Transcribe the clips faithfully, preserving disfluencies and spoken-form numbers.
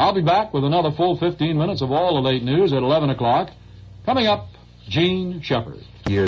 I'll be back with another full fifteen minutes of all the late news at eleven o'clock. Coming up, Gene Shepard. Yeah.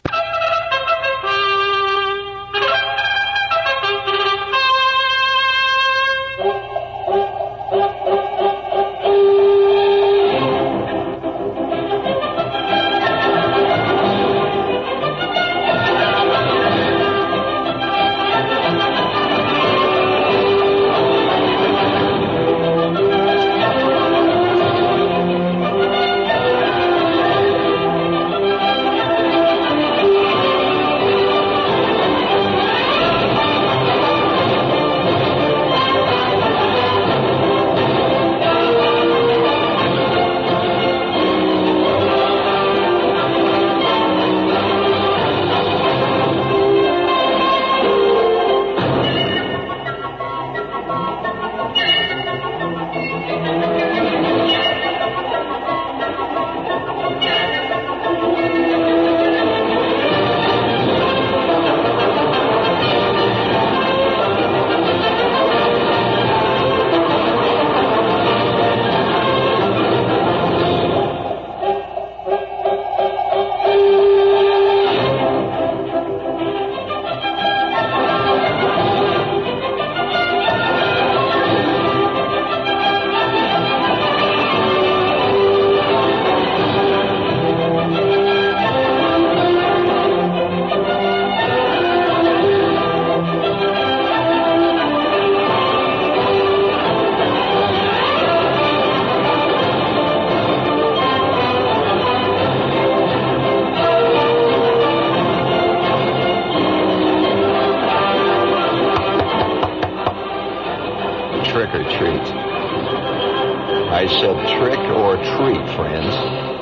I said trick or treat, friends.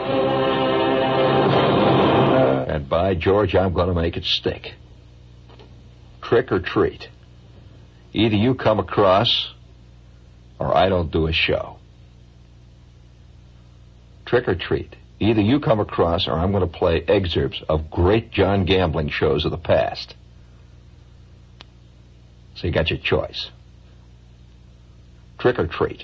And by George, I'm going to make it stick. Trick or treat. Either you come across or I don't do a show. Trick or treat. Either you come across or I'm going to play excerpts of great John Gambling shows of the past. So you got your choice. Trick or treat.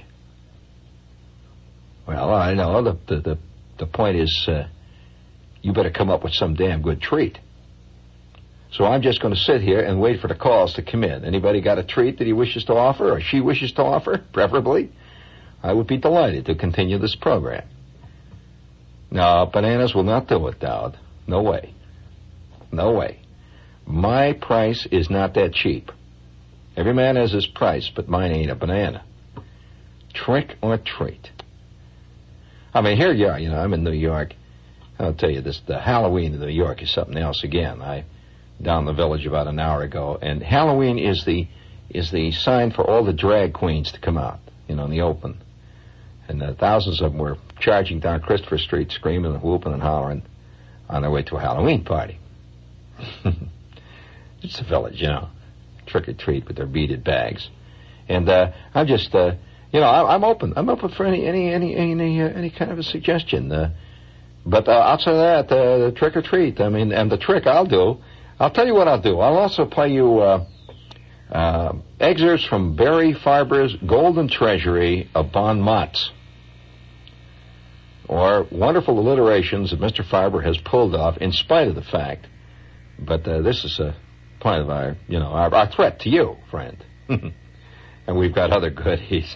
Well, I know. The the, the, the point is, uh, you better come up with some damn good treat. So I'm just going to sit here and wait for the calls to come in. Anybody got a treat that he wishes to offer or she wishes to offer, preferably? I would be delighted to continue this program. No, bananas will not do it, Dowd. No way. No way. My price is not that cheap. Every man has his price, but mine ain't a banana. Trick or treat. I mean, here you are, you know, I'm in New York. I'll tell you this, the Halloween in New York is something else again. I down the village about an hour ago, and Halloween is the is the sign for all the drag queens to come out, you know, in the open. And uh, thousands of them were charging down Christopher Street, screaming and whooping and hollering on their way to a Halloween party. It's a village, you know, trick or treat with their beaded bags. And uh, I'm just, uh, you know, I, I'm open. I'm open for any any any any uh, any kind of a suggestion. Uh, but uh, outside of that, uh, the trick or treat. I mean, and the trick I'll do. I'll tell you what I'll do. I'll also play you uh, uh, excerpts from Barry Farber's Golden Treasury of Bon Mots, or wonderful alliterations that Mister Farber has pulled off in spite of the fact. But uh, this is a part of our, you know, our, our threat to you, friend. And we've got other goodies.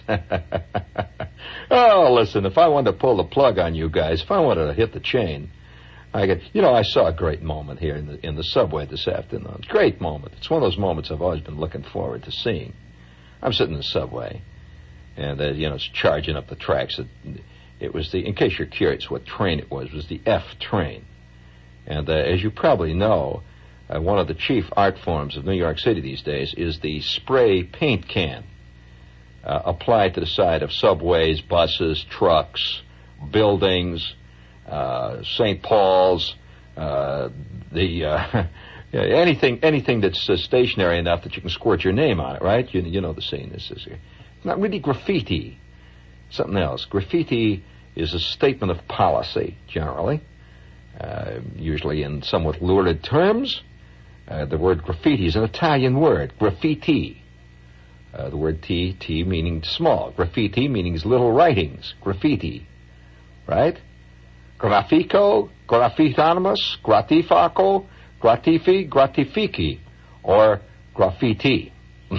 Oh, listen, if I wanted to pull the plug on you guys, if I wanted to hit the chain, I could, you know, I saw a great moment here in the in the subway this afternoon. Great moment. It's one of those moments I've always been looking forward to seeing. I'm sitting in the subway, and, uh, you know, it's charging up the tracks. It, it was the, in case you're curious what train it was, it was the F train. And uh, as you probably know, uh, one of the chief art forms of New York City these days is the spray paint can. Uh, applied to the side of subways, buses, trucks, buildings, uh, Saint Paul's, uh, the uh, anything anything that's uh, stationary enough that you can squirt your name on it, right? You, you know the scene. This is it's not really graffiti. Something else. Graffiti is a statement of policy, generally, uh, usually in somewhat lurid terms. Uh, the word graffiti is an Italian word, graffiti. Uh, the word T, T meaning small. Graffiti meaning little writings. Graffiti. Right? Grafico, graffitonimus, gratifaco, gratifi, gratifici, or graffiti.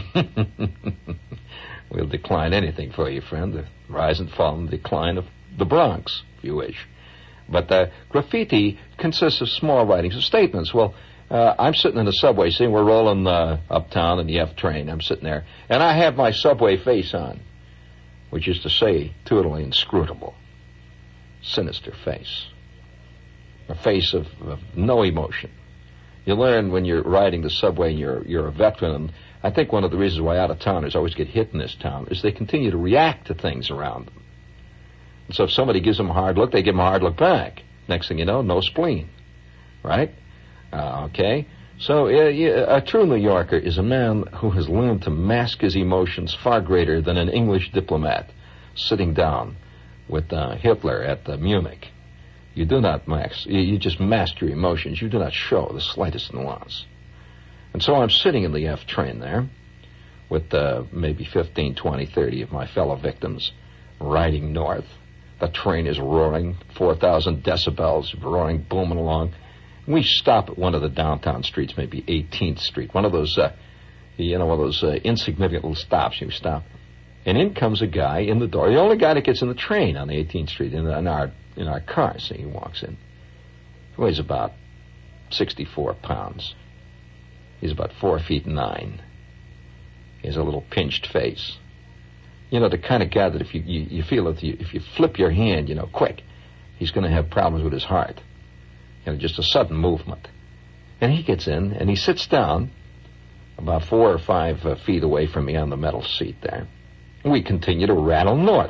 We'll decline anything for you, friend. The rise and fall and decline of the Bronx, if you wish. But uh, graffiti consists of small writings of statements. Well, uh, I'm sitting in the subway scene. We're rolling uh, uptown in the F train. I'm sitting there, and I have my subway face on, which is to say, totally inscrutable, sinister face, a face of, of no emotion. You learn when you're riding the subway and you're you're a veteran, and I think one of the reasons why out-of-towners always get hit in this town is they continue to react to things around them. And so if somebody gives them a hard look, they give them a hard look back. Next thing you know, no spleen, right? Uh, okay? So uh, yeah, a true New Yorker is a man who has learned to mask his emotions far greater than an English diplomat sitting down with uh, Hitler at uh, Munich. You do not mask, you, you just mask your emotions. You do not show the slightest nuance. And so I'm sitting in the F train there with uh, maybe fifteen, twenty, thirty of my fellow victims riding north. The train is roaring, four thousand decibels, roaring, booming along. We stop at one of the downtown streets, maybe eighteenth Street, one of those, uh, you know, one of those uh, insignificant little stops. You stop, and in comes a guy in the door. The only guy that gets in the train on the eighteenth Street in, in our in our car. So he walks in. He weighs about sixty-four pounds. He's about four feet nine. He has a little pinched face. You know, the kind of guy that if you, you, you feel if you, if you flip your hand, you know, quick, he's going to have problems with his heart. You know, just a sudden movement. And he gets in, and he sits down about four or five uh, feet away from me on the metal seat there. We continue to rattle north.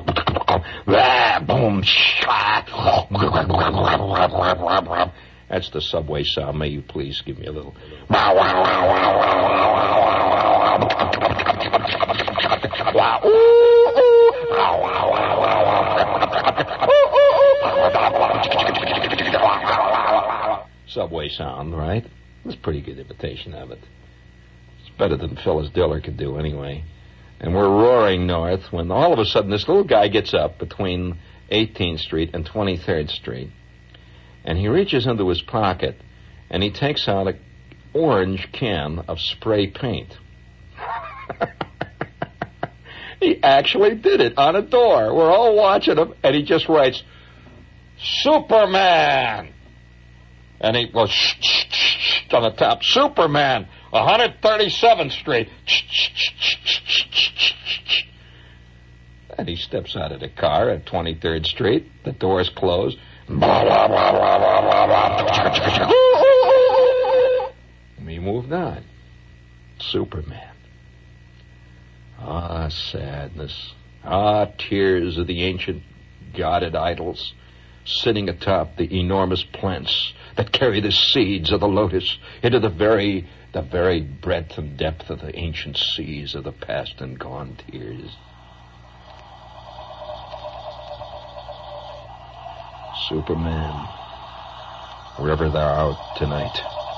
That's the subway sound. May you please give me a little... subway sound, right? That's a pretty good imitation of it. It's better than Phyllis Diller could do anyway. And we're roaring north when all of a sudden this little guy gets up between eighteenth Street and twenty-third Street. And he reaches into his pocket and he takes out an orange can of spray paint. He actually did it on a door. We're all watching him, and he just writes, Superman! And he goes, shh, shh, shh, shh, on the top, Superman, one thirty-seventh Street. Shh, shh, shh, shh, shh, shh, shh. And he steps out of the car at twenty-third Street. The door's closed. And he moved on. Superman. Ah, sadness. Ah, tears of the ancient godded idols sitting atop the enormous plants that carry the seeds of the lotus into the very, the very breadth and depth of the ancient seas of the past and gone tears. Superman, wherever thou art tonight,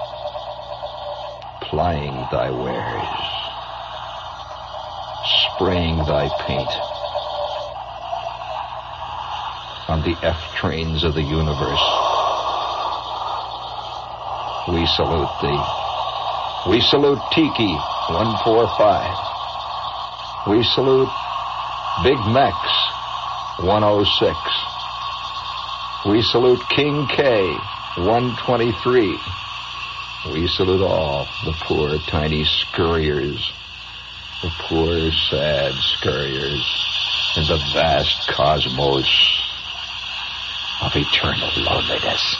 plying thy wares, spraying thy paint on the F trains of the universe, we salute thee. We salute Tiki one forty-five. We salute Big Max one oh six. We salute King K one twenty-three. We salute all the poor tiny scurriers, the poor sad scurriers in the vast cosmos of eternal loneliness.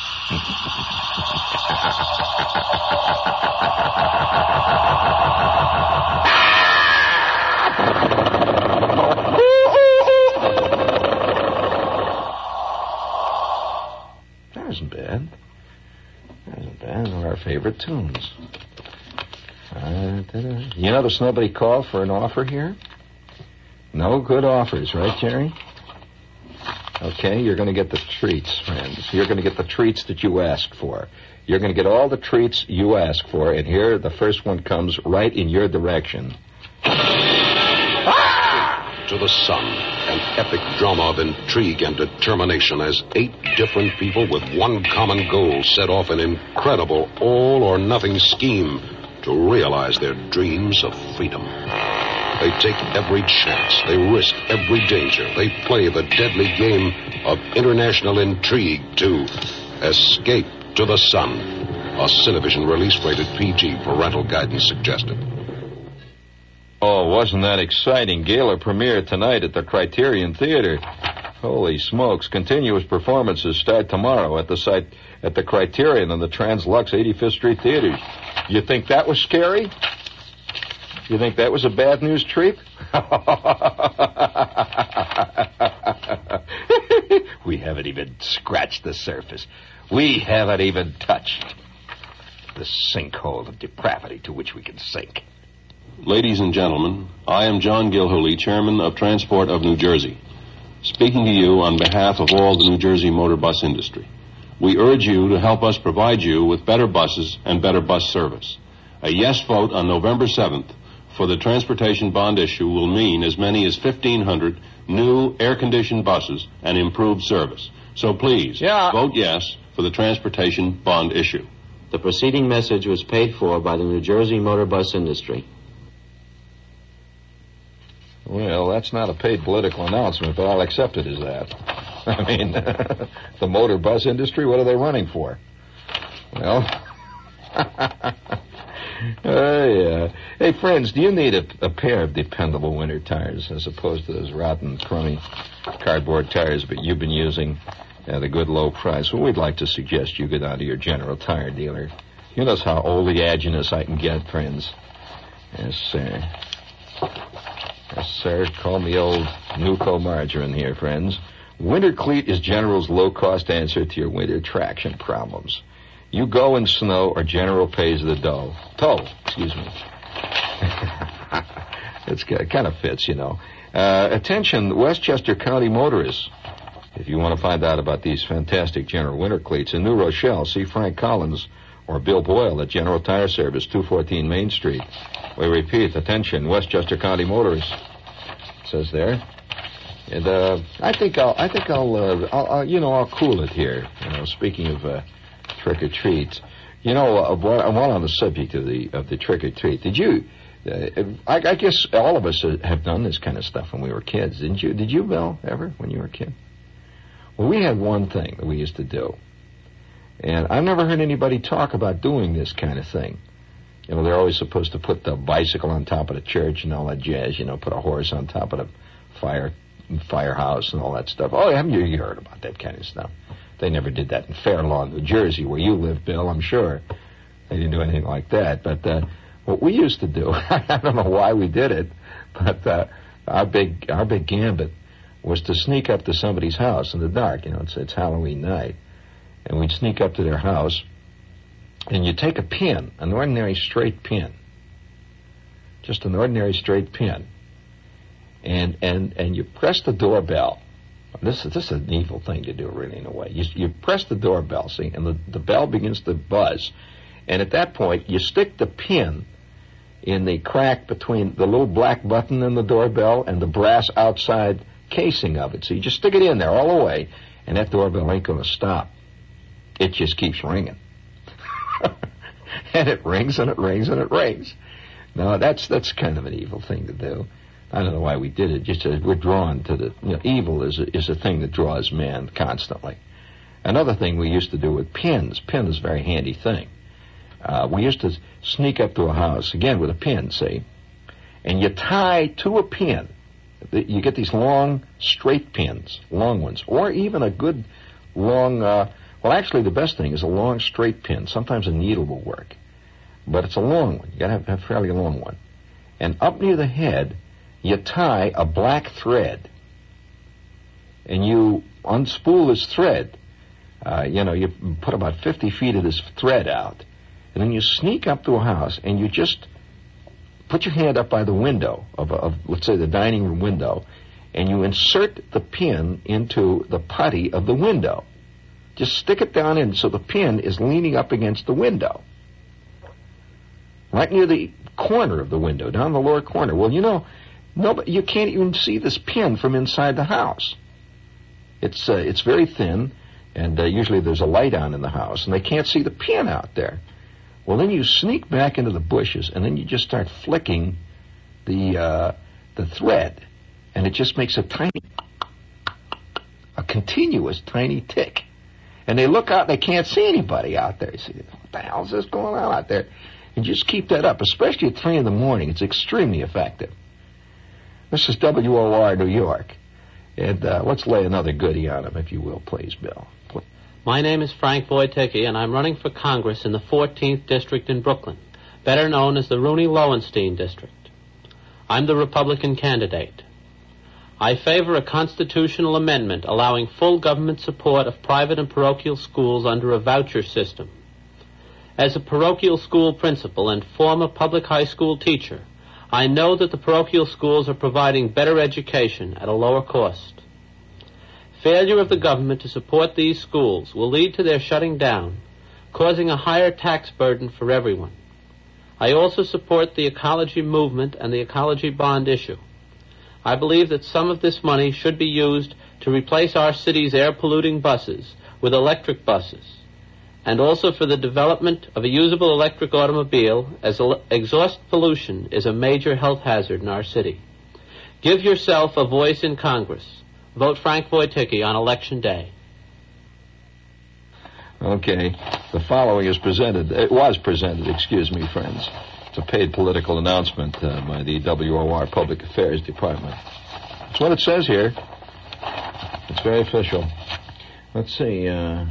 That isn't bad. That isn't bad. One of our favorite tunes. Uh, you notice nobody called for an offer here? No good offers, right, Jerry? Okay, you're going to get the treats, friends. You're going to get the treats that you asked for. You're going to get all the treats you asked for, and here the first one comes right in your direction. to the Sun, an epic drama of intrigue and determination as eight different people with one common goal set off an incredible all-or-nothing scheme to realize their dreams of freedom. They take every chance. They risk every danger. They play the deadly game of international intrigue to Escape to the Sun. A Cinevision release rated P G. Parental guidance suggested. Oh, wasn't that exciting? Gala premiere tonight at the Criterion Theater. Holy smokes. Continuous performances start tomorrow at the site at the Criterion and the Translux eighty-fifth Street Theaters. You think that was scary? You think that was a bad news trip? We haven't even scratched the surface. We haven't even touched the sinkhole of depravity to which we can sink. Ladies and gentlemen, I am John Gilhooly, Chairman of Transport of New Jersey, speaking to you on behalf of all the New Jersey motor bus industry. We urge you to help us provide you with better buses and better bus service. A yes vote on November seventh for the transportation bond issue will mean as many as fifteen hundred new air-conditioned buses and improved service. So please, yeah. vote yes for the transportation bond issue. The preceding message was paid for by the New Jersey motor bus industry. Well, that's not a paid political announcement, but I'll accept it as that. I mean, the motor bus industry, what are they running for? Well, oh, yeah. Hey, friends, do you need a, a pair of dependable winter tires as opposed to those rotten, crummy cardboard tires but you've been using at a good low price? Well, we'd like to suggest you go down to your General Tire dealer. You know how oleaginous I can get, friends. Yes, sir. Yes, sir. Call me old Nuco Margarine here, friends. Wintercleat is General's low-cost answer to your winter traction problems. You go in snow or General pays the dough. Tow, excuse me. It's, it kind of fits, you know. Uh, attention, Westchester County motorists. If you want to find out about these fantastic General winter cleats in New Rochelle, see Frank Collins or Bill Boyle at General Tire Service, two fourteen Main Street. We repeat, attention, Westchester County motorists. It says there. And uh, I think I'll, I think I'll, uh, I'll, I'll, you know, I'll cool it here. You know, speaking of uh, trick or treats, you know, uh, while, while on the subject of the of the trick or treat, did you? Uh, I, I guess all of us have done this kind of stuff when we were kids, didn't you? Did you, Bill, ever when you were a kid? Well, we had one thing that we used to do, and I've never heard anybody talk about doing this kind of thing. You know, they're always supposed to put the bicycle on top of the church and all that jazz. You know, put a horse on top of the fire. Firehouse and all that stuff. Oh, haven't you, you heard about that kind of stuff? They never did that in Fair Lawn, New Jersey, where you live, Bill, I'm sure. They didn't do anything like that. But uh, what we used to do, I don't know why we did it, but uh, our big our big gambit was to sneak up to somebody's house in the dark. You know, it's, it's Halloween night. And we'd sneak up to their house, and you take a pin, an ordinary straight pin, just an ordinary straight pin, And, and and you press the doorbell. This, this is an evil thing to do, really, in a way. You, you press the doorbell, see, and the, the bell begins to buzz. And at that point, you stick the pin in the crack between the little black button in the doorbell and the brass outside casing of it. So you just stick it in there all the way, and that doorbell ain't going to stop. It just keeps ringing. And it rings, and it rings, and it rings. Now, that's that's kind of an evil thing to do. I don't know why we did it. Just as we're drawn to the, you know, evil is a, is a thing that draws man constantly. Another thing we used to do with pins. Pin is a very handy thing. Uh, we used to sneak up to a house, again with a pin, see, and you tie to a pin. You get these long, straight pins, long ones, or even a good long, uh, well, actually the best thing is a long, straight pin. Sometimes a needle will work, but it's a long one. You got to have, have a fairly long one. And up near the head, you tie a black thread, and you unspool this thread. Uh, you know, you put about fifty feet of this thread out, and then you sneak up to a house, and you just put your hand up by the window of, of let's say, the dining room window, and you insert the pin into the putty of the window. Just stick it down in so the pin is leaning up against the window, right near the corner of the window, down the lower corner. Well, you know, No, but you can't even see this pin from inside the house. It's uh, it's very thin, and uh, usually there's a light on in the house, and they can't see the pin out there. Well, then you sneak back into the bushes, and then you just start flicking the uh, the thread, and it just makes a tiny, a continuous tiny tick. And they look out, they can't see anybody out there. You say, what the hell is this going on out there? And just keep that up, especially at three in the morning. It's extremely effective. This is W O R New York. And uh, let's lay another goodie on him, if you will, please, Bill. Please. My name is Frank Wojtecki, and I'm running for Congress in the fourteenth District in Brooklyn, better known as the Rooney Lowenstein District. I'm the Republican candidate. I favor a constitutional amendment allowing full government support of private and parochial schools under a voucher system. As a parochial school principal and former public high school teacher, I know that the parochial schools are providing better education at a lower cost. Failure of the government to support these schools will lead to their shutting down, causing a higher tax burden for everyone. I also support the ecology movement and the ecology bond issue. I believe that some of this money should be used to replace our city's air-polluting buses with electric buses, and also for the development of a usable electric automobile, as exhaust pollution is a major health hazard in our city. Give yourself a voice in Congress. Vote Frank Wojtecki on Election Day. Okay. The following is presented, it was presented, excuse me, friends. It's a paid political announcement uh, by the W O R Public Affairs Department. That's what it says here. It's very official. Let's see, uh...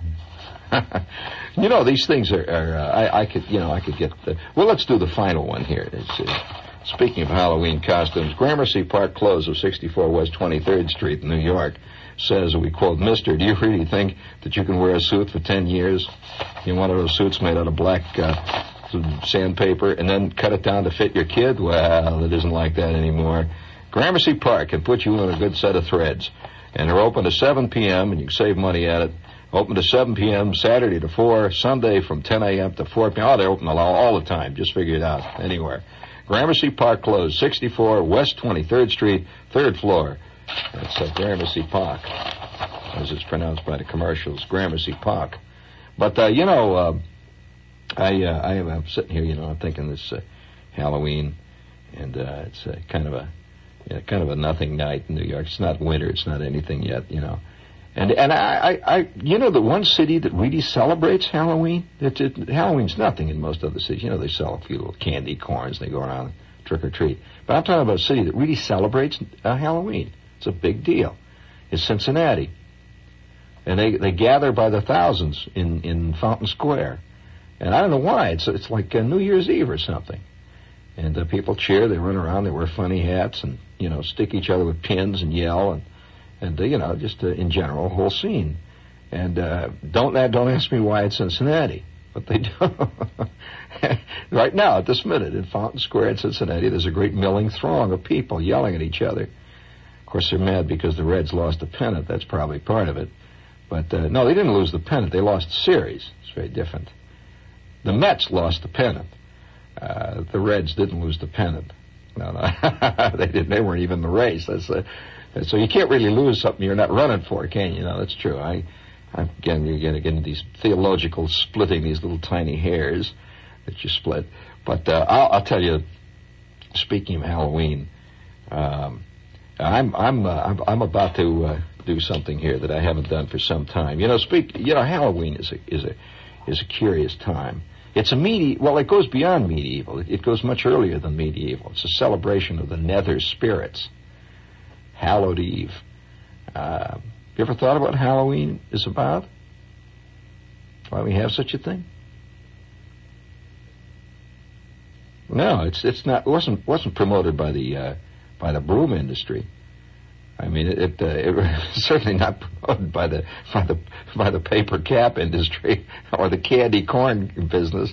you know, these things are, are uh, I, I could, you know, I could get the, well, let's do the final one here. It's, uh, speaking of Halloween costumes, Gramercy Park Clothes of sixty-four West twenty-third Street in New York says, we quote, Mister, do you really think that you can wear a suit for ten years? You want one of those suits made out of black uh, sandpaper and then cut it down to fit your kid? Well, it isn't like that anymore. Gramercy Park can put you in a good set of threads. And they're open to seven p.m. and you can save money at it. Open to seven p.m., Saturday to four, Sunday from ten a.m. to four p.m. Oh, they're open all, all the time. Just figure it out. Anywhere. Gramercy Park Clothes, sixty-four West twenty-third Street, third floor. That's uh, Gramercy Park, as it's pronounced by the commercials, Gramercy Park. But, uh, you know, uh, I, uh, I, I'm sitting here, you know, I'm thinking this uh, Halloween, and uh, it's uh, kind of a you know, kind of a nothing night in New York. It's not winter. It's not anything yet, you know. And and I, I, I, you know, the one city that really celebrates Halloween, it, it, Halloween's nothing in most other cities. You know, they sell a few little candy corns, they go around and trick or treat. But I'm talking about a city that really celebrates uh, Halloween. It's a big deal. It's Cincinnati. And they, they gather by the thousands in, in Fountain Square. And I don't know why. It's it's like uh, New Year's Eve or something. And uh, people cheer, they run around, they wear funny hats and, you know, stick each other with pins and yell and, and uh, you know, just uh, in general, whole scene. And uh, don't don't ask me why it's Cincinnati, but they do. Right now, at this minute, in Fountain Square in Cincinnati, there's a great milling throng of people yelling at each other. Of course, they're mad because the Reds lost the pennant. That's probably part of it. But, uh, no, they didn't lose the pennant. They lost the series. It's very different. The Mets lost the pennant. Uh, the Reds didn't lose the pennant. No, no. they didn't. They weren't even in the race. That's uh, so you can't really lose something you're not running for, can you? No, that's true. I, I'm again, you're going to get into these theological splitting, these little tiny hairs that you split. But uh, I'll, I'll tell you. Speaking of Halloween, um, I'm I'm, uh, I'm I'm about to uh, do something here that I haven't done for some time. You know, speak. You know, Halloween is a is a is a curious time. It's a medieval, well, it goes beyond medieval. It, it goes much earlier than medieval. It's a celebration of the nether spirits. Hallowed Eve. Uh, you ever thought about what Halloween is about? Why we have such a thing? No, it's it's not. It wasn't wasn't promoted by the uh, by the broom industry. I mean, it, it, uh, it was certainly not promoted by the by the by the paper cap industry or the candy corn business.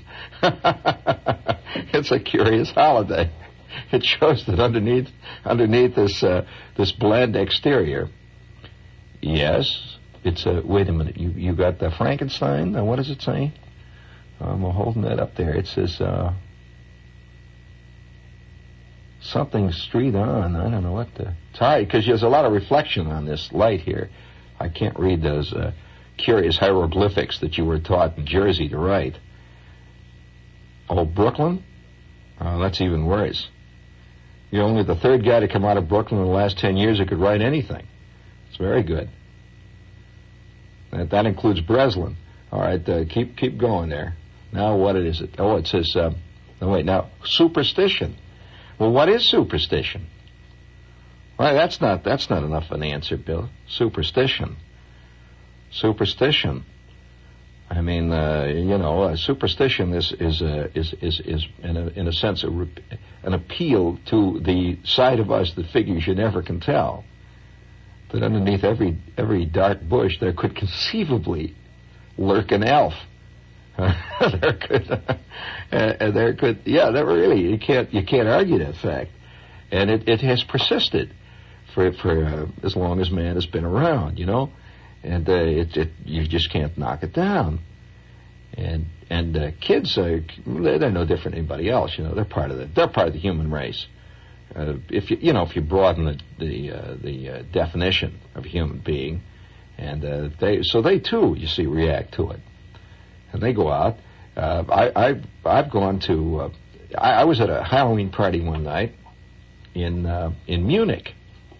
It's a curious holiday. It shows that underneath underneath this uh, this bland exterior, yes, it's a. Wait a minute, you you got the Frankenstein? Uh, what does it say? I'm holding that up there. It says. Uh, Something street on. I don't know what the... It's hard, because there's a lot of reflection on this light here. I can't read those uh, curious hieroglyphics that you were taught in Jersey to write. Oh, Brooklyn? Oh, that's even worse. You're only the third guy to come out of Brooklyn in the last ten years who could write anything. It's very good. That, that includes Breslin. All right, uh, keep keep going there. Now what is it? Oh, it says... Uh, no, wait, now, superstition. Well, what is superstition? Well, that's not that's not enough of an answer, Bill. Superstition. Superstition. I mean, uh, you know, uh, superstition is is uh, is is is in a, in a sense a rep- an appeal to the side of us that figures you never can tell. That underneath every every dark bush there could conceivably lurk an elf. there could, uh, there could, yeah, that really you can't you can't argue that fact, and it, it has persisted for for uh, as long as man has been around, you know, and uh, it it you just can't knock it down, and and uh, kids are they're no different than anybody else, you know, they're part of the they're part of the human race. Uh, if you you know if you broaden the the uh, the uh, definition of a human being, and uh, they so they too you see react to it. And they go out. Uh, I, I, I've gone to. Uh, I, I was at a Halloween party one night in uh, in Munich.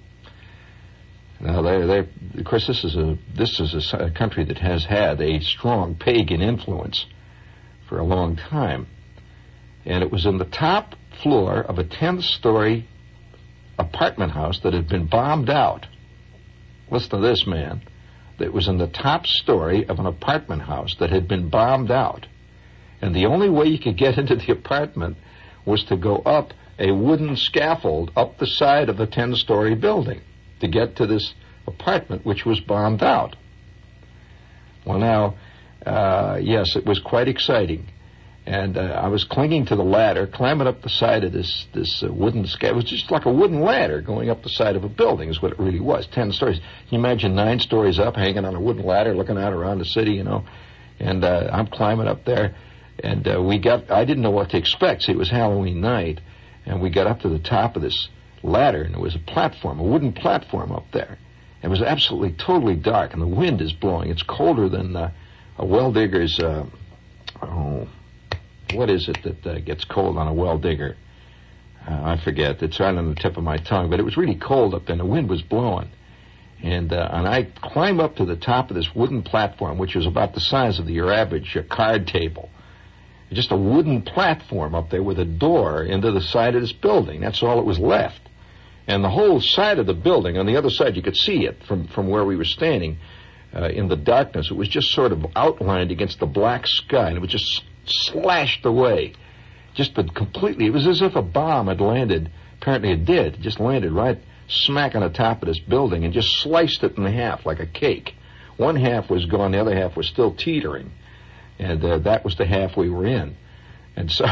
Now, they, they, of course, this is a this is a, a country that has had a strong pagan influence for a long time, and it was in the top floor of a ten-story apartment house that had been bombed out. Listen to this, man. It was in the top story of an apartment house that had been bombed out. And the only way you could get into the apartment was to go up a wooden scaffold up the side of the ten-story building to get to this apartment, which was bombed out. Well, now, uh, yes, it was quite exciting. And uh, I was clinging to the ladder, climbing up the side of this this uh, wooden scaffold. It was just like a wooden ladder going up the side of a building is what it really was, ten stories. Can you imagine nine stories up, hanging on a wooden ladder, looking out around the city, you know? And uh, I'm climbing up there, and uh, we got, I didn't know what to expect. See, it was Halloween night, and we got up to the top of this ladder, and there was a platform, a wooden platform up there. It was absolutely, totally dark, and the wind is blowing. It's colder than uh, a well digger's, uh, oh... What is it that uh, gets cold on a well digger? Uh, I forget. It's right on the tip of my tongue. But it was really cold up there, and the wind was blowing. And uh, and I climb up to the top of this wooden platform, which was about the size of the, your average uh, card table. Just a wooden platform up there with a door into the side of this building. That's all that was left. And the whole side of the building, on the other side, you could see it from, from where we were standing uh, in the darkness. It was just sort of outlined against the black sky, and it was just slashed away, just completely. It was as if a bomb had landed. Apparently it did. It just landed right smack on the top of this building and just sliced it in half like a cake. One half was gone, the other half was still teetering, and uh, that was the half we were in. And so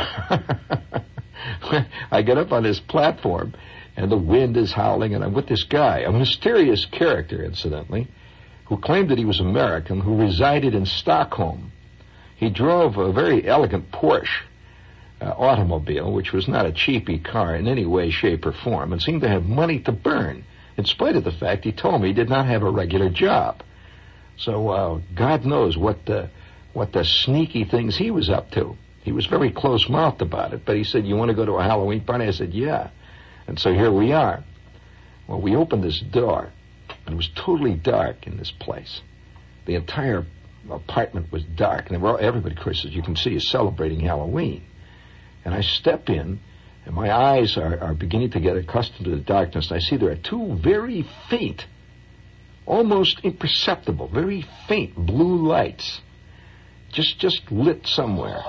I get up on this platform, and the wind is howling, and I'm with this guy, a mysterious character, incidentally, who claimed that he was American, who resided in Stockholm. He drove a very elegant Porsche uh, automobile, which was not a cheapy car in any way, shape, or form, and seemed to have money to burn, in spite of the fact he told me he did not have a regular job. So uh, God knows what the, what the sneaky things he was up to. He was very close-mouthed about it, but he said, "You want to go to a Halloween party?" I said, "Yeah." And so here we are. Well, we opened this door, and it was totally dark in this place. The entire apartment was dark, and all, everybody, of course, as you can see, is celebrating Halloween. And I step in, and my eyes are, are beginning to get accustomed to the darkness, and I see there are two very faint, almost imperceptible, very faint blue lights, just just lit somewhere.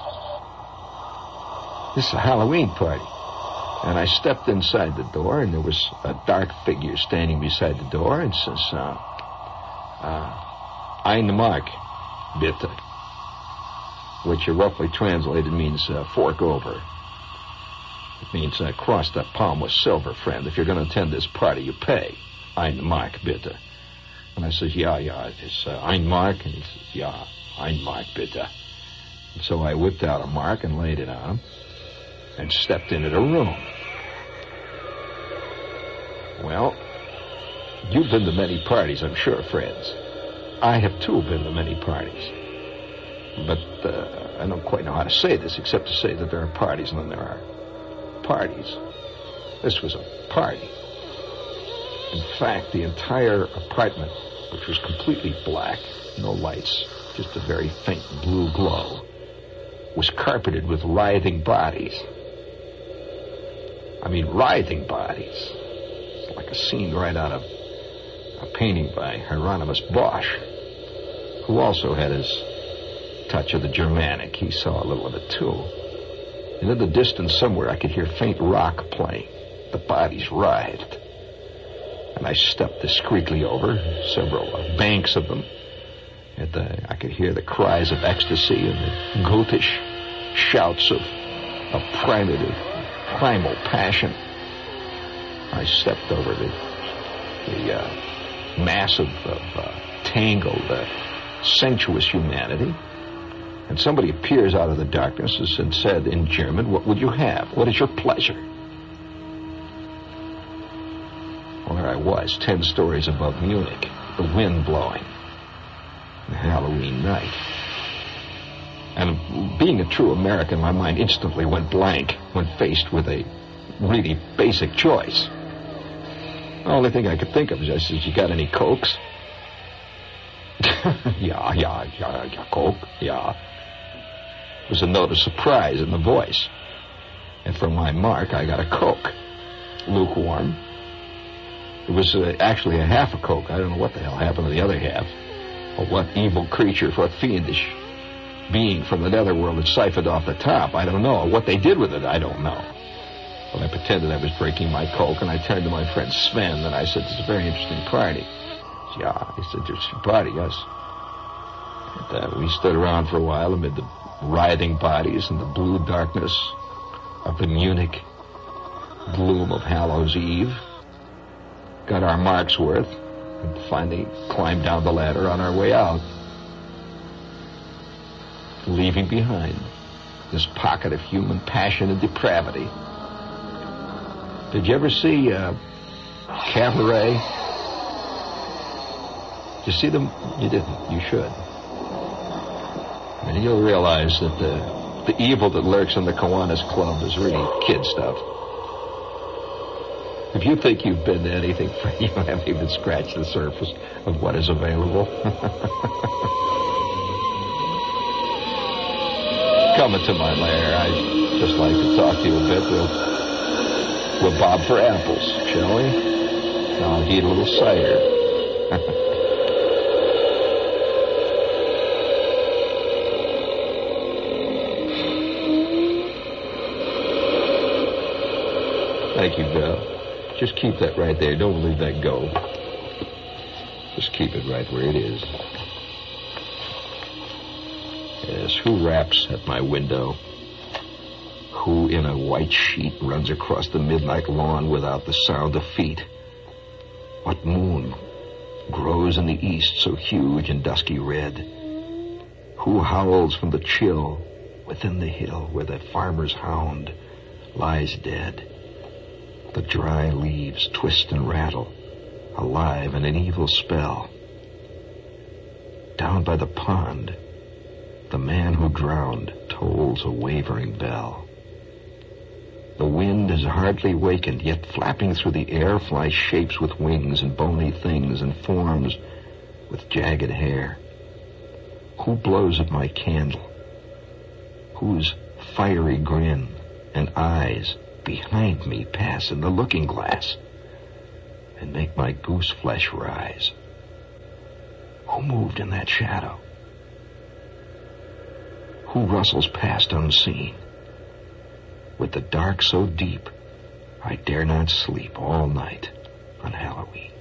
This is a Halloween party. And I stepped inside the door, and there was a dark figure standing beside the door, and says, uh, uh, Ein Mark, bitte, which roughly translated means uh, fork over. It means uh, cross that palm with silver, friend. If you're going to attend this party, you pay. Ein Mark, bitte. And I says, yeah, yeah, it's uh, Ein Mark. And he says, yeah, Ein Mark, bitte. And so I whipped out a mark and laid it on him and stepped into the room. Well, you've been to many parties, I'm sure, friends. I have, too, been to many parties. But uh, I don't quite know how to say this, except to say that there are parties and then there are parties. This was a party. In fact, the entire apartment, which was completely black, no lights, just a very faint blue glow, was carpeted with writhing bodies. I mean, writhing bodies. Like a scene right out of a painting by Hieronymus Bosch, who also had his touch of the Germanic. He saw a little of it, too. And in the distance somewhere, I could hear faint rock playing. The bodies writhed. And I stepped discreetly over several uh, banks of them. And uh, I could hear the cries of ecstasy and the goatish shouts of, of primitive, primal passion. I stepped over the, the uh, mass of, of uh, tangled, uh, sensuous humanity. And somebody appears out of the darkness and said in German, "What would you have? What is your pleasure?" Well, there I was, ten stories above Munich, the wind blowing, the Halloween night. And being a true American, my mind instantly went blank when faced with a really basic choice. The only thing I could think of is, I said, "You got any Cokes?" yeah, yeah, yeah, yeah, Coke, yeah. There was a note of surprise in the voice. And for my mark, I got a Coke. Lukewarm. It was uh, actually a half a Coke. I don't know what the hell happened to the other half. Or what evil creature, what fiendish being from the netherworld had siphoned off the top. I don't know. What they did with it, I don't know. But I pretended I was drinking my Coke, and I turned to my friend Sven, and I said, "This is a very interesting party." He said, "Yeah." He said, "It's a party, yes." And, uh, we stood around for a while amid the writhing bodies and the blue darkness of the Munich gloom of Hallows Eve. Got our mark's worth, and finally climbed down the ladder on our way out, leaving behind this pocket of human passion and depravity. Did you ever see uh, Cabaret? Did you see them? You didn't. You should. And you'll realize that the, the evil that lurks in the Kiwanis Club is really kid stuff. If you think you've been to anything, you haven't even scratched the surface of what is available. Come into my lair. I'd just like to talk to you a bit. We'll, we'll bob for apples, shall we? I'll heat a little cider. Thank you, Bill. Just keep that right there. Don't leave that go. Just keep it right where it is. Yes, who raps at my window? Who in a white sheet runs across the midnight lawn without the sound of feet? What moon grows in the east so huge and dusky red? Who howls from the chill within the hill where the farmer's hound lies dead? The dry leaves twist and rattle, alive in an evil spell. Down by the pond, the man who drowned tolls a wavering bell. The wind has hardly wakened, yet flapping through the air fly shapes with wings and bony things and forms with jagged hair. Who blows at my candle? Whose fiery grin and eyes behind me pass in the looking glass and make my goose flesh rise? Who moved in that shadow? Who rustles past unseen? With the dark so deep, I dare not sleep all night on Halloween.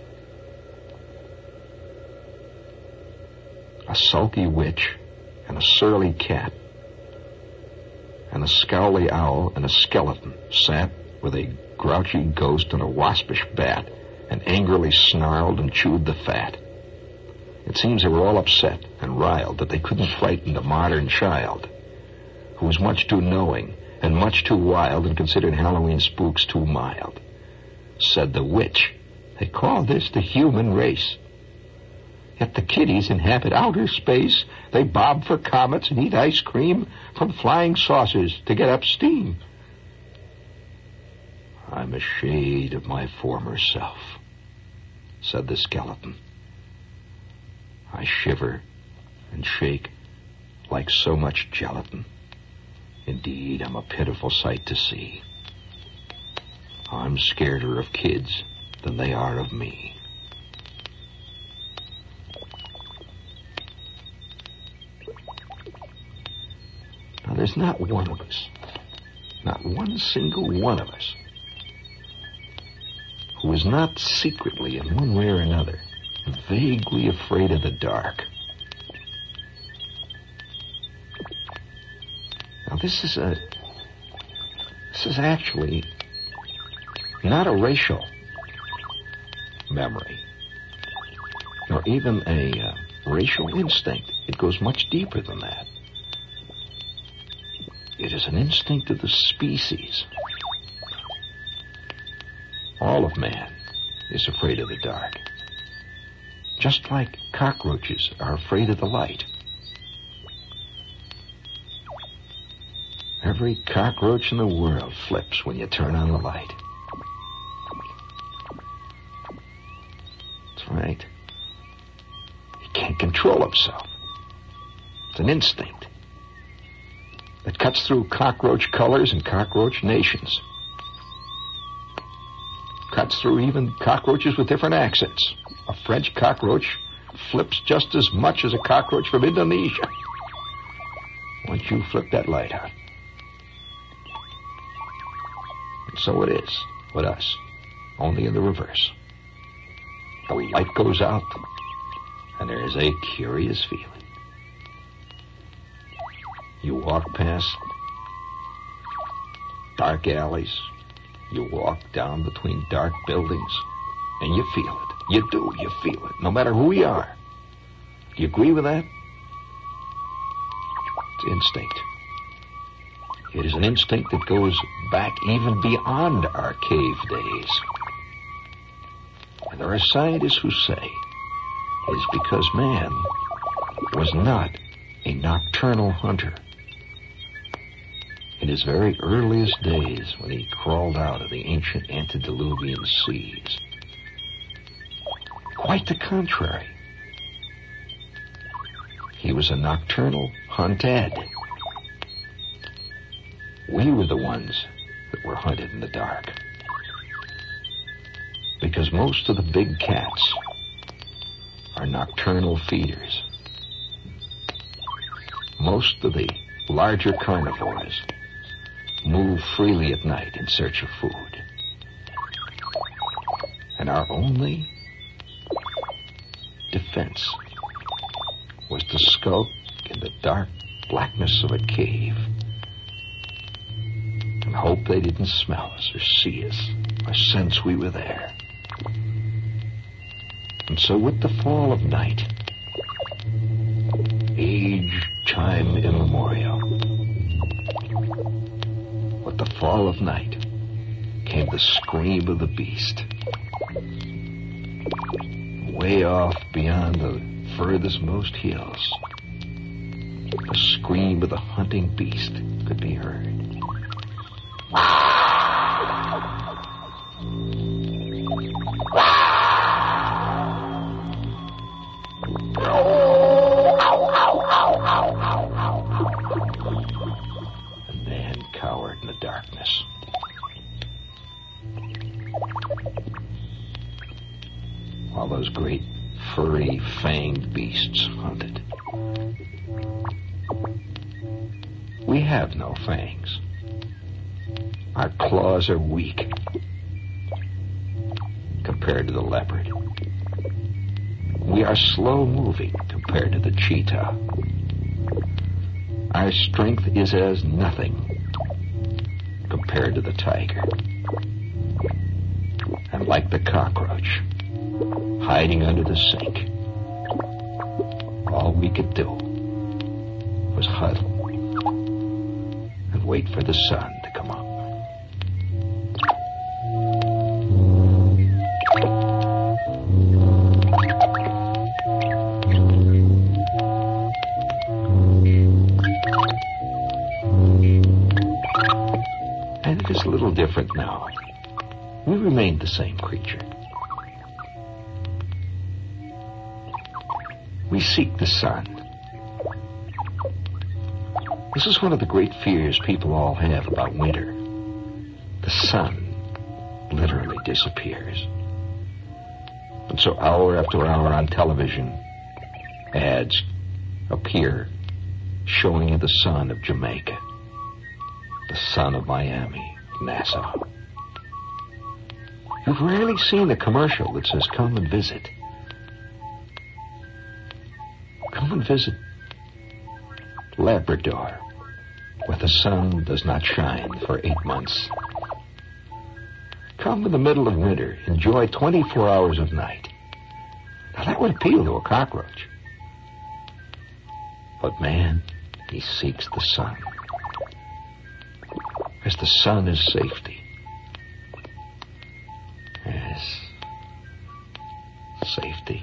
A sulky witch and a surly cat and a scowly owl and a skeleton sat with a grouchy ghost and a waspish bat and angrily snarled and chewed the fat. It seems they were all upset and riled that they couldn't frighten the modern child, who was much too knowing and much too wild and considered Halloween spooks too mild. Said the witch They call this the human race. Yet the kiddies inhabit outer space. They bob for comets and eat ice cream from flying saucers to get up steam. I'm a shade of my former self, said the skeleton. I shiver and shake like so much gelatin. Indeed, I'm a pitiful sight to see. I'm scareder of kids than they are of me. Now, there's not one of us, not one single one of us, who is not secretly, in one way or another, vaguely afraid of the dark. Now, this is a, this is actually not a racial memory, nor even a uh, racial instinct. It goes much deeper than that. It is an instinct of the species. All of man is afraid of the dark, just like cockroaches are afraid of the light. Every cockroach in the world flips when you turn on the light. That's right. He can't control himself. It's an instinct that cuts through cockroach colors and cockroach nations. Cuts through even cockroaches with different accents. A French cockroach flips just as much as a cockroach from Indonesia once you flip that light out. And so it is with us, only in the reverse. The light goes out, and there is a curious feeling. You walk past dark alleys. You walk down between dark buildings, and you feel it. You do, you feel it, no matter who you are. Do you agree with that? It's instinct. It is an instinct that goes back even beyond our cave days. And there are scientists who say it is because man was not a nocturnal hunter. In his very earliest days, when he crawled out of the ancient antediluvian seas. Quite the contrary. He was a nocturnal hunted. We were the ones that were hunted in the dark. Because most of the big cats are nocturnal feeders. Most of the larger carnivores move freely at night in search of food. And our only defense was to skulk in the dark blackness of a cave and hope they didn't smell us or see us or sense we were there. And so with the fall of night, age, time immemorial, with the fall of night came the scream of the beast. Way off beyond the furthest most hills, the scream of the hunting beast could be heard. The man cowered in the darkness. While those great furry, fanged beasts hunted. We have no fangs. Our claws are weak compared to the leopard. We are slow-moving compared to the cheetah. Our strength is as nothing compared to the tiger. And like the cockroach, hiding under the sink, all we could do was huddle and wait for the sun to come up. different now. We remained the same creature. We seek the sun. This is one of the great fears people all have about winter. The sun literally disappears. And so hour after hour on television, ads appear showing you the sun of Jamaica, the sun of Miami, Nassau. You've rarely seen a commercial that says, come and visit. Come and visit Labrador, where the sun does not shine for eight months. Come in the middle of winter, enjoy twenty-four hours of night. Now that would appeal to a cockroach. But man, he seeks the sun. As the sun is safety. Yes, safety.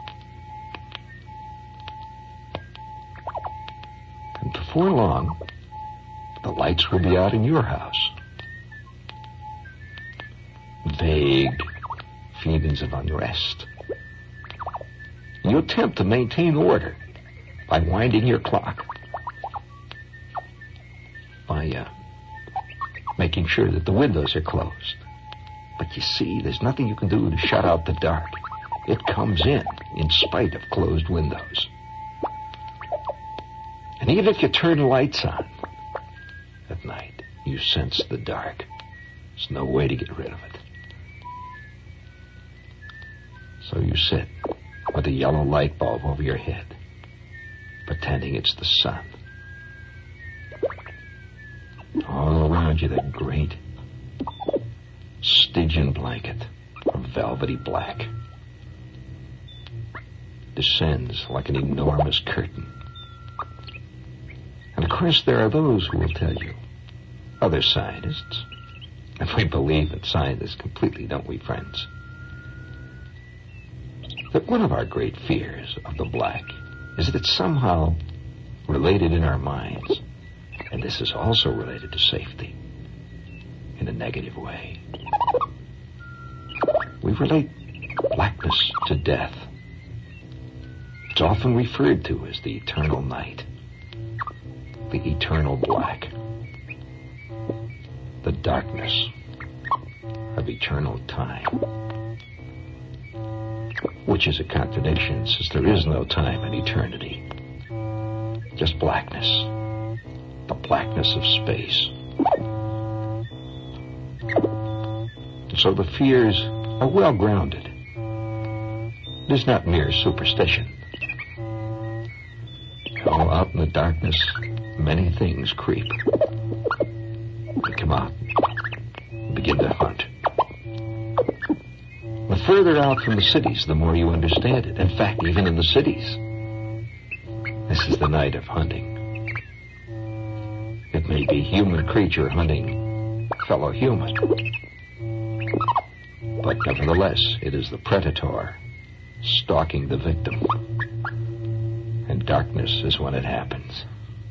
And before long, the lights will be out in your house. Vague feelings of unrest. You attempt to maintain order by winding your clock, by uh, making sure that the windows are closed. But you see, there's nothing you can do to shut out the dark. It comes in, in spite of closed windows. And even if you turn the lights on at night, you sense the dark. There's no way to get rid of it. So you sit with a yellow light bulb over your head, pretending it's the sun. All around you, that great Stygian blanket of velvety black descends like an enormous curtain. And of course, there are those who will tell you, other scientists, and we believe in scientists completely, don't we, friends, that one of our great fears of the black is that it's somehow related in our minds, and this is also related to safety in a negative way. We relate blackness to death. It's often referred to as the eternal night, the eternal black, the darkness of eternal time, which is a contradiction, since there is no time in eternity, just blackness, the blackness of space. So the fears are well grounded. It is not mere superstition. Oh, out in the darkness, many things creep. They come out and begin to hunt. The further out from the cities, the more you understand it. In fact, even in the cities, this is the night of hunting. It may be human creature hunting fellow human, but nevertheless, it is the predator stalking the victim. And darkness is when it happens.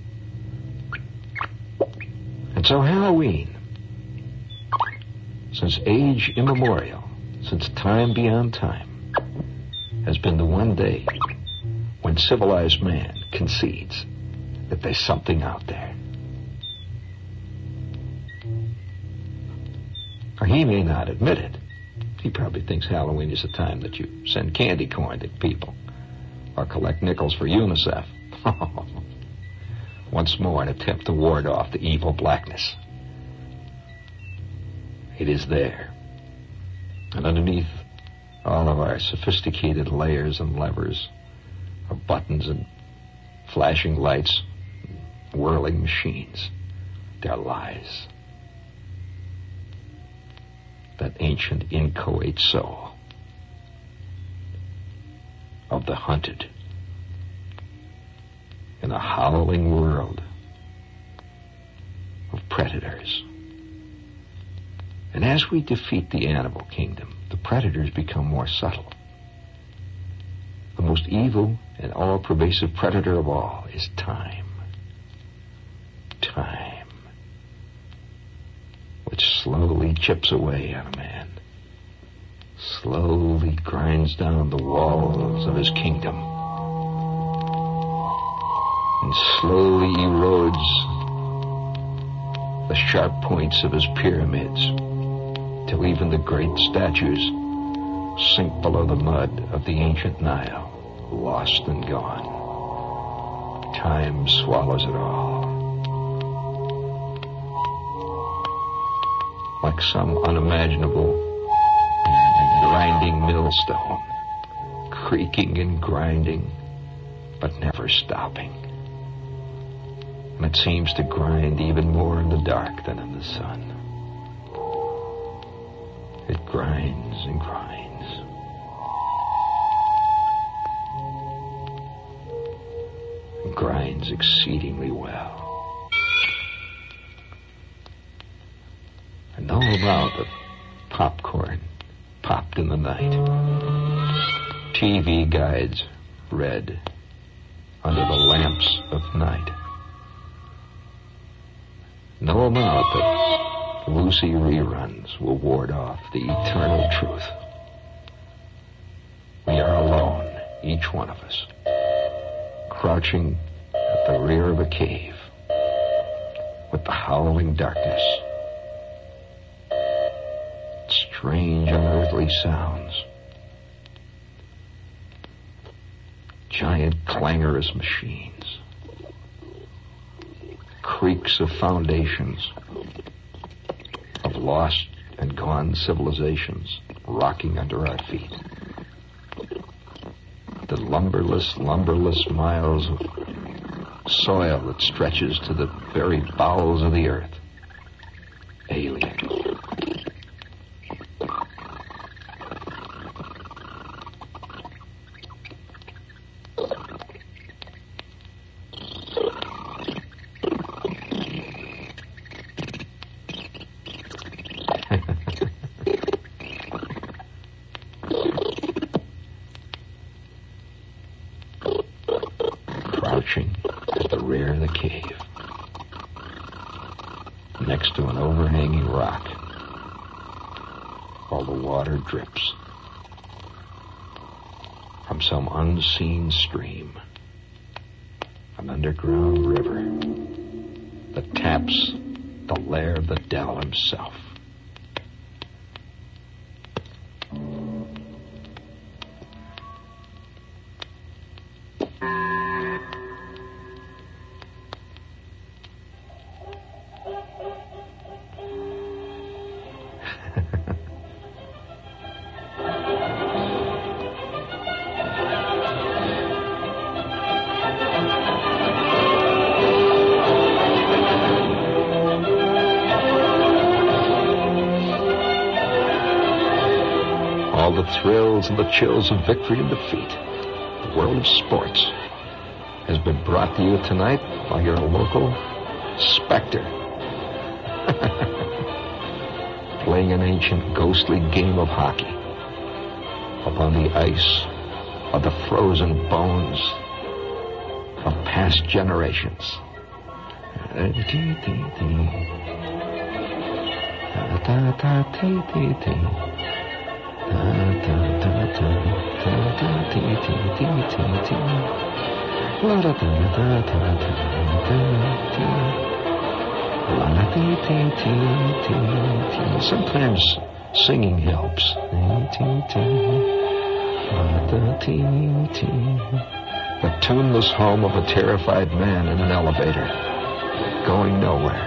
And so Halloween, since age immemorial, since time beyond time, has been the one day when civilized man concedes that there's something out there. Or he may not admit it. He probably thinks Halloween is the time that you send candy corn to people or collect nickels for UNICEF. Once more, an attempt to ward off the evil blackness. It is there. And underneath all of our sophisticated layers and levers of buttons and flashing lights, and whirling machines, there lies that ancient inchoate soul of the hunted in a howling world of predators. And as we defeat the animal kingdom, the predators become more subtle. The most evil and all-pervasive predator of all is time. Time, which slowly chips away at a man. Slowly grinds down the walls of his kingdom. And slowly erodes the sharp points of his pyramids till even the great statues sink below the mud of the ancient Nile, lost and gone. Time swallows it all. Like some unimaginable grinding millstone, creaking and grinding, but never stopping. And it seems to grind even more in the dark than in the sun. It grinds and grinds. And grinds exceedingly well. And no amount of popcorn popped in the night. T V guides read under the lamps of night. No amount of Lucy reruns will ward off the eternal truth. We are alone, each one of us, crouching at the rear of a cave with the howling darkness. Strange, unearthly sounds. Giant, clangorous machines. Creaks of foundations. Of lost and gone civilizations rocking under our feet. The lumberless, lumberless miles of soil that stretches to the very bowels of the earth. Alien. Crouching at the rear of the cave, next to an overhanging rock, while the water drips from some unseen stream, an underground river that taps the lair of the Del himself. All the thrills and the chills of victory and defeat, the world of sports, has been brought to you tonight by your local Spectre. Playing an ancient ghostly game of hockey upon the ice of the frozen bones of past generations. Sometimes singing helps. The tuneless hum of a terrified man in an elevator, going nowhere.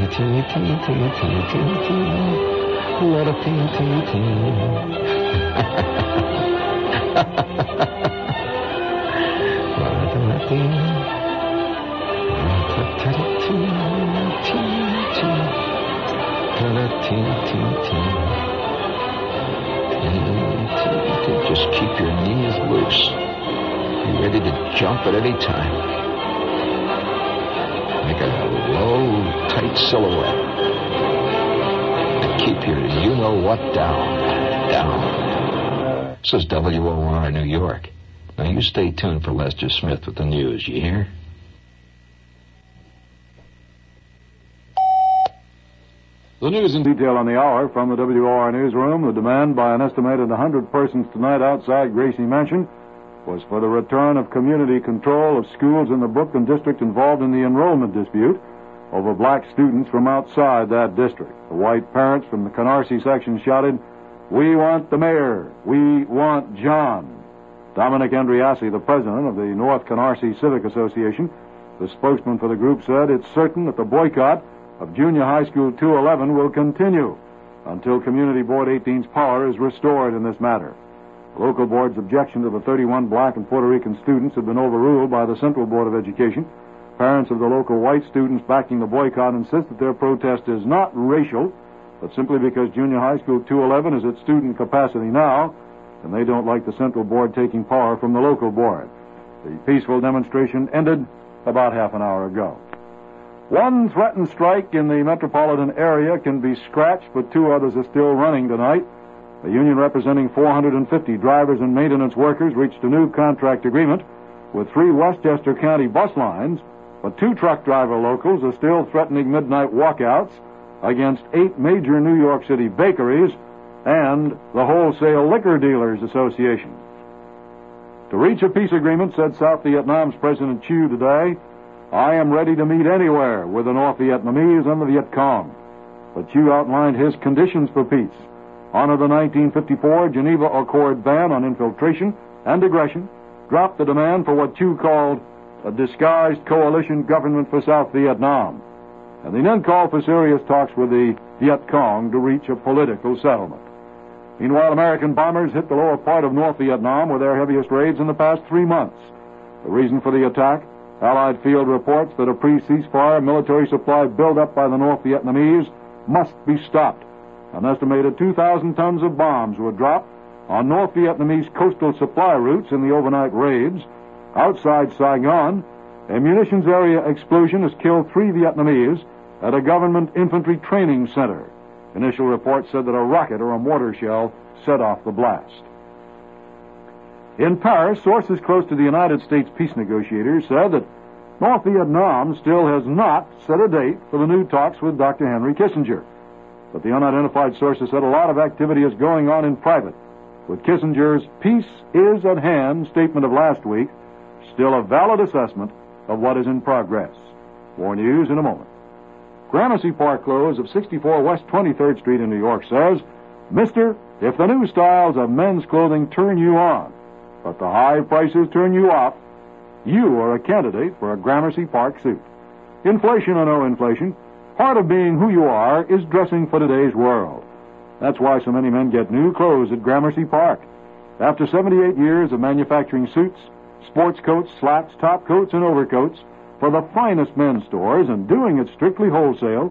Just keep your knees loose. Be ready to jump at any time. Make a low, tight silhouette. And keep your you-know-what down. Down. This is W O R New York. Now you stay tuned for Lester Smith with the news, you hear? The news in detail on the hour from the W O R newsroom. The demand by an estimated one hundred persons tonight outside Gracie Mansion was for the return of community control of schools in the Brooklyn district involved in the enrollment dispute over black students from outside that district. The white parents from the Canarsie section shouted, "We want the mayor. We want John." Dominic Andriassi, the president of the North Canarsie Civic Association, the spokesman for the group, said it's certain that the boycott of Junior High School two eleven will continue until Community Board eighteen's power is restored in this matter. The local board's objection to the thirty-one black and Puerto Rican students had been overruled by the Central Board of Education. Parents of the local white students backing the boycott insist that their protest is not racial, but simply because Junior High School two eleven is at student capacity now, and they don't like the Central Board taking power from the local board. The peaceful demonstration ended about half an hour ago. One threatened strike in the metropolitan area can be scratched, but two others are still running tonight. A union representing four hundred fifty drivers and maintenance workers reached a new contract agreement with three Westchester County bus lines, but two truck driver locals are still threatening midnight walkouts against eight major New York City bakeries and the Wholesale Liquor Dealers Association. To reach a peace agreement, said South Vietnam's President Thieu today, "I am ready to meet anywhere with the North Vietnamese and the Viet Cong." But Thieu outlined his conditions for peace. Honor the nineteen fifty-four Geneva Accord ban on infiltration and aggression, drop the demand for what Thieu called a disguised coalition government for South Vietnam, and he then called for serious talks with the Viet Cong to reach a political settlement. Meanwhile, American bombers hit the lower part of North Vietnam with their heaviest raids in the past three months. The reason for the attack? Allied field reports that a pre-ceasefire military supply buildup by the North Vietnamese must be stopped. An estimated two thousand tons of bombs were dropped on North Vietnamese coastal supply routes in the overnight raids. Outside Saigon, a munitions area explosion has killed three Vietnamese at a government infantry training center. Initial reports said that a rocket or a mortar shell set off the blast. In Paris, sources close to the United States peace negotiators said that North Vietnam still has not set a date for the new talks with Doctor Henry Kissinger. But the unidentified sources said a lot of activity is going on in private, with Kissinger's "peace is at hand" statement of last week still a valid assessment of what is in progress. More news in a moment. Gramercy Park Clothes of sixty-four West twenty-third Street in New York says, "Mister, if the new styles of men's clothing turn you on, but the high prices turn you off, you are a candidate for a Gramercy Park suit. Inflation or no inflation, part of being who you are is dressing for today's world. That's why so many men get new clothes at Gramercy Park. After seventy-eight years of manufacturing suits, sports coats, slacks, top coats, and overcoats for the finest men's stores and doing it strictly wholesale,